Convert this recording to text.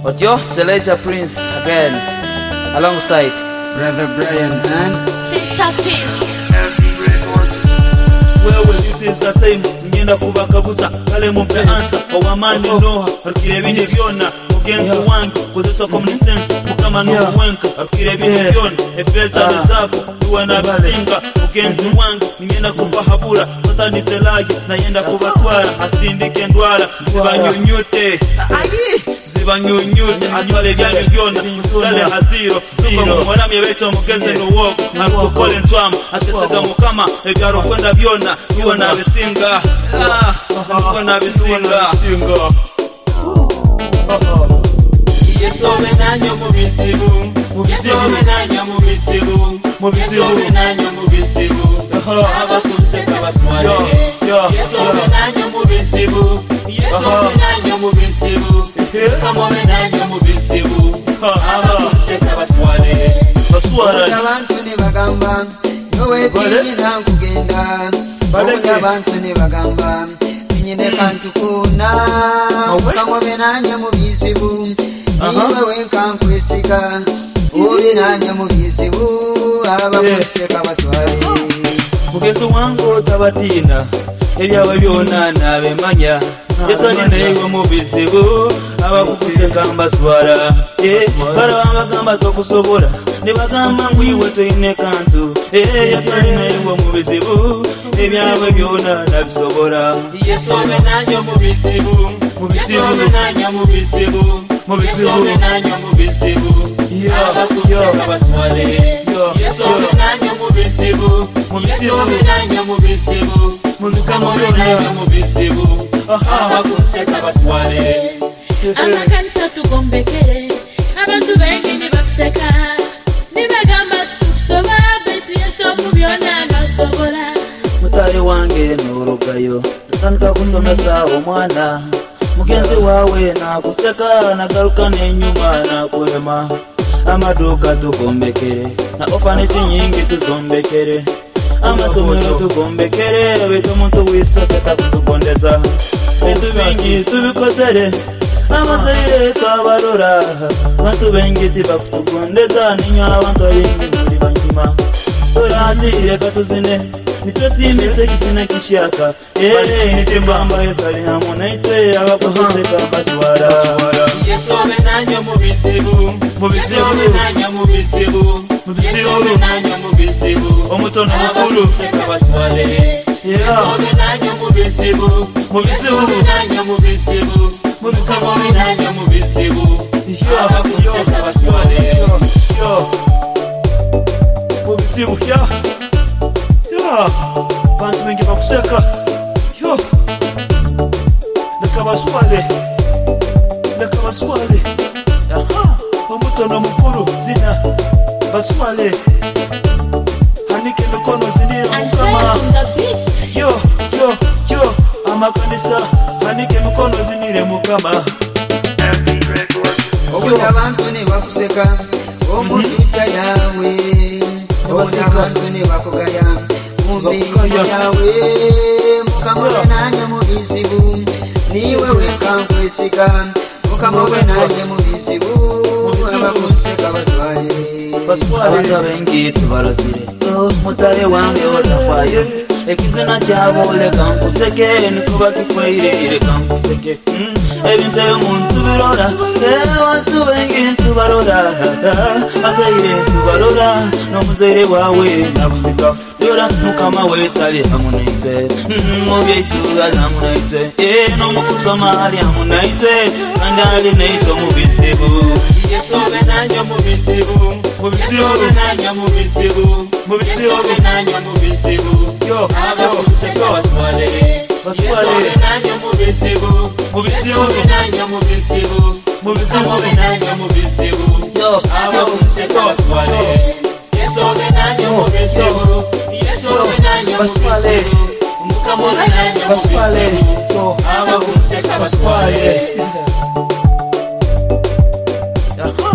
Audio Zeleja Prince again, alongside Brother Brian and Sister Peace. Wewe this is the time ngenda kubakabuza kale mumpe answer owamani noha arukire bihe byona mugenzi wange kuzeso common sense mukama n'uwenka arukire bihe byona efeza nezako tuwa nabisinga mugenzi wange ngenda kubahabura totanize lage nayenda kubatwara asindike ndwara zibanyunyute atwale byanyu byona musale haziro suko mwaramye beto mugeze n'uwo akukole ntwama atesega mukama ebyaro kwenda byona tuwa nabisinga Yesu menanyo mubisibu menanyo mubisibu menanyo mubisibu abakunseka baswale Yesu menanyo mubisibu kamo menanyo mubisibu abakunseka baswale abantu ne bagamba yowe tinina kugenda abantu ne bagamba nyine kantukuna kamo menanyo mubisibu niwe wenkankwesiga ubinanya mubisibu abakunseka baswale mugenzi wangu tabatina ebyawe byona nabemanya Yesu ninaiwe mubisibu abakukuseka mbaswara barabagamba tokusobora nebagamba ngwiwe toine kantu Yesu ninaiwe mubisibu ebyawe byona nabisobora Yesu menanyo mubisibu menanyo mubisibu menanyo mubisibu abakunseka baswale Yesu menanyo mubisibu menanyo mubisibu menanyo mubisibu abakunseka baswale Amakanisa tugombekere abantu bengi nibakuseka nibagamba tukusoba betu Yesu mubyona nasobola mutare wange n'urugayo natandika kusomesa omwana mugenzi wawe nakuseka nagaruka n'enyuma nakwema amaduka tugombekere na orphanage nyingi tuzombekere amasomero tugombekere betu omuntu wisoketa kutugondeza betu bingi tubikozere amazaire twabarora bantu bengi tibakutugondeza ninywa abantu bengi muri banyuma turatire katuzine nitosimbise kisina kishaka nitembamba yosali hamunaite abakutuseka baswara Yesu menanyo mubisibu menanyo mubisibu menanyo mubisibu omutono mukuru abakunseka baswale Yesu menanyo mubisibu menanyo mubisibu menanyo mubisibu abakunseka baswale mubisibu bantu bengi bakuseka nakabaswale omutono mukuru zina baswale hanike mikono zinira mukama on the beat. amakanisa hanike mikono zinire mukama obula abantu ne bakuseka omututa yawe abantu ne bakugaya mumbinya yawe mukama wenanya mubisibu niwe wenkankwesiga mukama wenanya mubisibu abakunseka baswale abantu bengi tubarozire mutare wange otafayo ekizina kyabo leka nkuseke nikuba kifweire kankuseke ebintu by'omuntu birora abantu bengi tubarora azaire tubarora n'omuzaire wawe nakusika yora mukama wetali hamunaitwe mubyaitu ali hamunaitwe n'omukusoma ali hamunaitwe kandi ali naitwe mubisibu Yesu menanyo mubisibu menanyo mubisibu menanyo mubisibu abakunseka baswale Yesu menanyo mubisibu menanyo mubisibu menanyo mubisibu abakunseka baswale Yesu menanyo mubisibu menanyo mubisibu mukama menanyo mubisibu abakunseka baswale